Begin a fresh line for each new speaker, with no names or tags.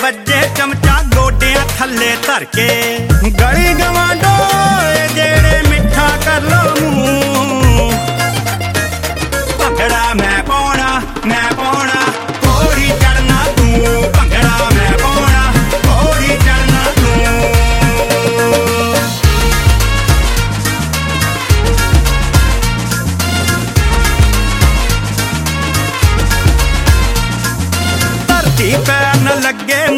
ਵੱਜੇ ਚਮਚਾ ਗੋਡਿਆਂ ਥੱਲੇ ਧਰ ਕੇ ਗਲੀ ਗਵਾਂਢੋ ਜਿਹੜੇ ਮਿੱਠਾ ਕਰ ਲੋ ਮੂੰਹ ਭੰਗੜਾ ਮੈਂ ਪਾਉਣਾ ਘੋੜੀ ਚੜਨਾ ਤੂੰ ਭੰਗੜਾ ਮੈਂ ਪਾਉਣਾ ਘੋੜੀ ਚੜਨਾ ਤੂੰ ਧਰਤੀ ਪੈਰ ਨ ਲੱਗੇ